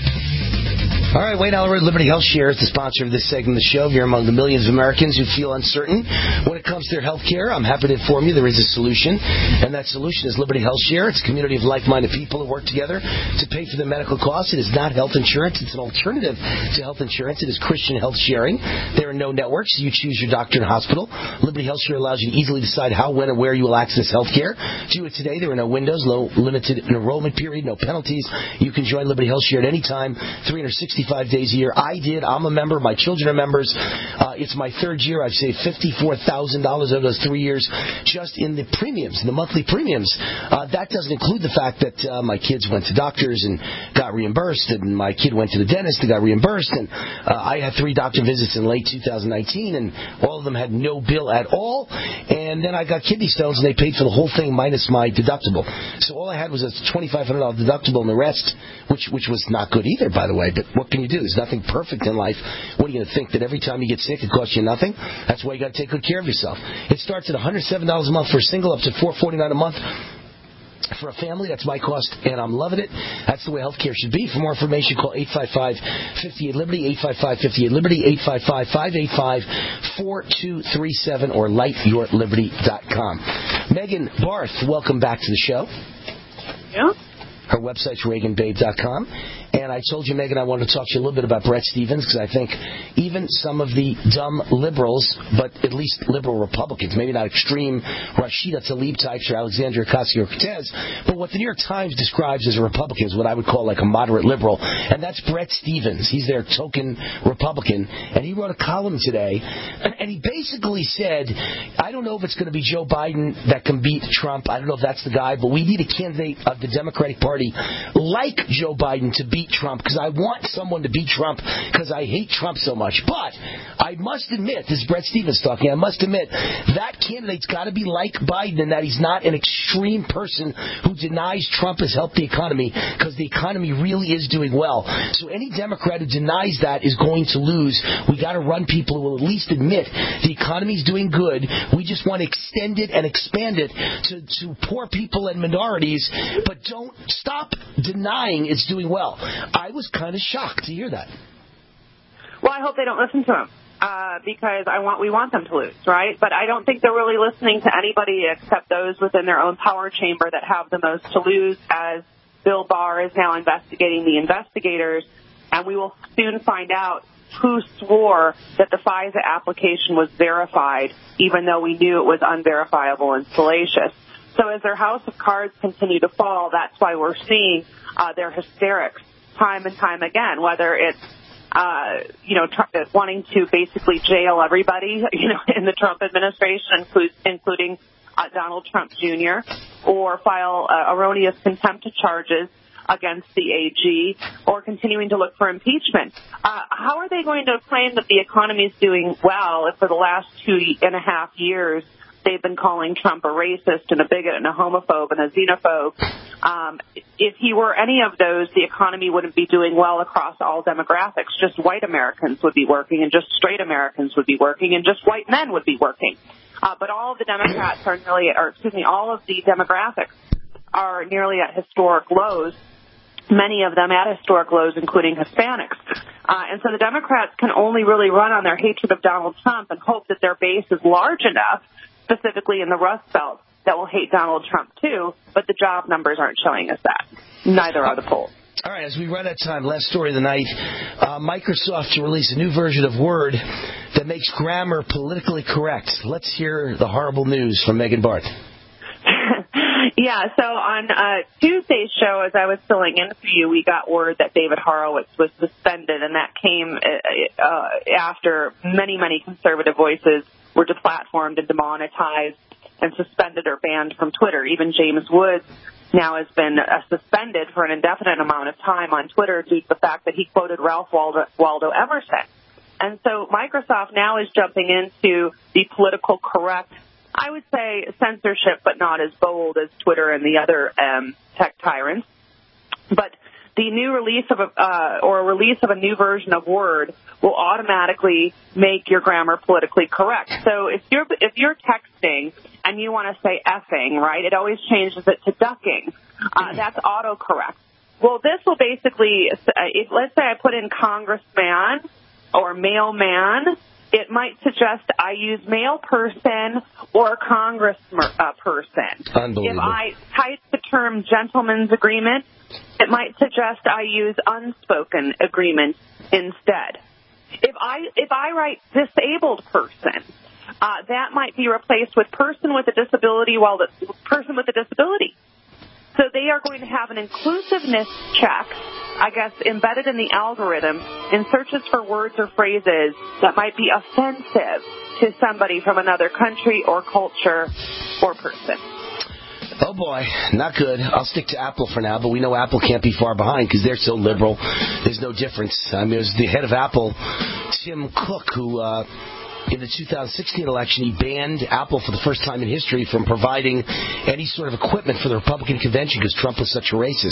All right, Wayne Allen Root, Liberty Health Share is the sponsor of this segment of the show. If you're among the millions of Americans who feel uncertain when it comes to their health care, I'm happy to inform you there is a solution, and that solution is Liberty Health Share. It's a community of like-minded people who work together to pay for their medical costs. It is not health insurance. It's an alternative to health insurance. It is Christian health sharing. There are no networks. You choose your doctor and hospital. Liberty Health Share allows you to easily decide how, when, and where you will access health care. Do it today. There are no windows, no limited enrollment period, no penalties. You can join Liberty Health Share at any time, three hundred sixty-five days a year. I did. I'm a member. My children are members. Uh, it's my third year. I've saved fifty-four thousand dollars over those three years just in the premiums, in the monthly premiums. Uh, that doesn't include the fact that uh, my kids went to doctors and got reimbursed, and my kid went to the dentist and got reimbursed, and uh, I had three doctor visits in late two thousand nineteen, and all of them had no bill at all, and then I got kidney stones, and they paid for the whole thing minus my deductible. So all I had was a twenty-five hundred dollars deductible, and the rest, which which was not good either, by the way, but what can you do? There's nothing perfect in life. What are you going to think, that every time you get sick it costs you nothing? That's why you got to take good care of yourself. It starts at one hundred seven dollars a month for a single, up to four hundred forty-nine dollars a month for a family. That's my cost, and I'm loving it. That's the way healthcare should be. For more information, call eight five five, five eight, Liberty, eight five five, five eight, Liberty, eight five five, five eight five, four two three seven, or light your liberty dot com. Megan Barth, welcome back to the show. Yeah. Her website's Reagan Babe dot com. And I told you, Megan, I wanted to talk to you a little bit about Bret Stephens, because I think even some of the dumb liberals, but at least liberal Republicans, maybe not extreme Rashida Tlaib types or Alexandria Ocasio-Cortez, but what the New York Times describes as a Republican is what I would call like a moderate liberal, and that's Bret Stephens. He's their token Republican, and he wrote a column today, and he basically said, I don't know if it's going to be Joe Biden that can beat Trump. I don't know if that's the guy, but we need a candidate of the Democratic Party like Joe Biden to beat Trump, because I want someone to beat Trump because I hate Trump so much. But I must admit, this is Bret Stephens talking, I must admit, that candidate's got to be like Biden in that he's not an extreme person who denies Trump has helped the economy, because the economy really is doing well. So any Democrat who denies that is going to lose. We got to run people who will at least admit the economy's doing good. We just want to extend it and expand it to, to poor people and minorities, but don't stop denying it's doing well. I was kind of shocked to hear that. Well, I hope they don't listen to him. uh, because I want we want them to lose, right? But I don't think they're really listening to anybody except those within their own power chamber that have the most to lose, as Bill Barr is now investigating the investigators, and we will soon find out who swore that the FISA application was verified, even though we knew it was unverifiable and salacious. So as their house of cards continue to fall, that's why we're seeing uh, their hysterics time and time again, whether it's, uh, you know, tr- wanting to basically jail everybody, you know, in the Trump administration, include, including uh, Donald Trump Junior, or file uh, erroneous contempt charges against the A G, or continuing to look for impeachment. Uh, how are they going to claim that the economy is doing well if for the last two and a half years they've been calling Trump a racist and a bigot and a homophobe and a xenophobe? Um, if he were any of those, the economy wouldn't be doing well across all demographics. Just white Americans would be working, and just straight Americans would be working, and just white men would be working. Uh, but all of the Democrats are nearly, or excuse me, all of the demographics are nearly at historic lows. Many of them at historic lows, including Hispanics. Uh, and so the Democrats can only really run on their hatred of Donald Trump and hope that their base is large enough, specifically in the Rust Belt, that will hate Donald Trump too, but the job numbers aren't showing us that. Neither are the polls. All right, as we run out of time, last story of the night, uh, Microsoft to release a new version of Word that makes grammar politically correct. Let's hear the horrible news from Megan Barth. Yeah, so on uh, Tuesday's show, as I was filling in for you, we got word that David Horowitz was suspended, and that came uh, uh, after many, many conservative voices were deplatformed and demonetized and suspended or banned from Twitter. Even James Woods now has been uh, suspended for an indefinite amount of time on Twitter due to the fact that he quoted Ralph Waldo, Waldo Emerson. And so Microsoft now is jumping into the political correct, I would say, censorship, but not as bold as Twitter and the other um, tech tyrants. But the new release of a, uh, or a release of a new version of Word will automatically make your grammar politically correct. So if you're if you're texting and you want to say effing, right, it always changes it to ducking. Uh, that's autocorrect. Well, this will basically, if, let's say I put in congressman or mailman, it might suggest I use male person or congress uh, person. Unbelievable. If I type the term gentleman's agreement, it might suggest I use unspoken agreement instead. If I if I write disabled person, uh, that might be replaced with person with a disability, while the person with a disability. So they are going to have an inclusiveness check, I guess, embedded in the algorithm in searches for words or phrases that might be offensive to somebody from another country or culture or person. Oh, boy, not good. I'll stick to Apple for now, but we know Apple can't be far behind because they're so liberal. There's no difference. I mean, it was the head of Apple, Tim Cook, who... Uh, in the two thousand sixteen election, he banned Apple for the first time in history from providing any sort of equipment for the Republican convention because Trump was such a racist.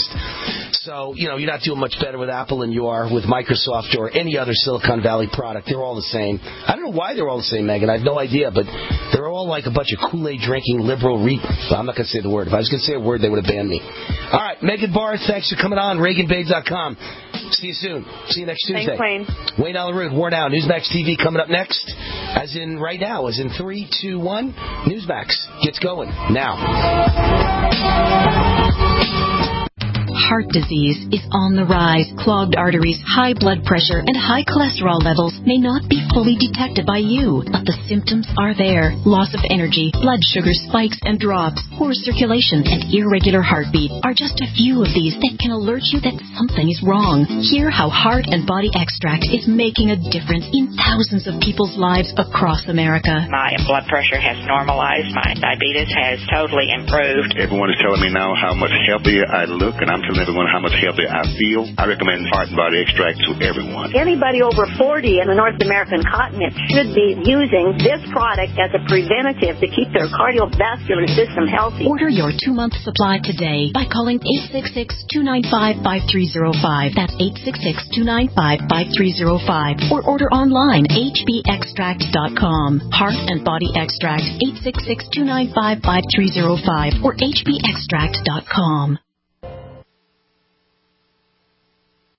So, you know, you're not doing much better with Apple than you are with Microsoft or any other Silicon Valley product. They're all the same. I don't know why they're all the same, Megan. I have no idea, but they're all like a bunch of Kool-Aid drinking liberal re- well, I'm not going to say the word. If I was going to say a word, they would have banned me. All right, Megan Barth, thanks for coming on. Reagan Babe dot com. See you soon. See you next Tuesday. Thanks, Wayne. Wayne Allyn-Root, War Now, Newsmax T V coming up next. As in right now, as in three, two, one, Newsmax gets going now. Heart disease is on the rise. Clogged arteries, high blood pressure, and high cholesterol levels may not be fully detected by you, but the symptoms are there. Loss of energy, blood sugar spikes and drops, poor circulation, and irregular heartbeat are just a few of these that can alert you that something is wrong. Hear how Heart and Body Extract is making a difference in thousands of people's lives across America. My blood pressure has normalized. My diabetes has totally improved. Everyone is telling me now how much healthier I look, and I'm telling everyone how much healthier I feel. I recommend Heart and Body Extract to everyone. Anybody over forty in the North American continent should be using this product as a preventative to keep their cardiovascular system healthy. Order your two-month supply today by calling eight six six, two nine five, five three zero five. That's eight six six, two nine five, five three zero five. Or order online, h b extract dot com. Heart and Body Extract, eight six six, two nine five, five three zero five or h b extract dot com.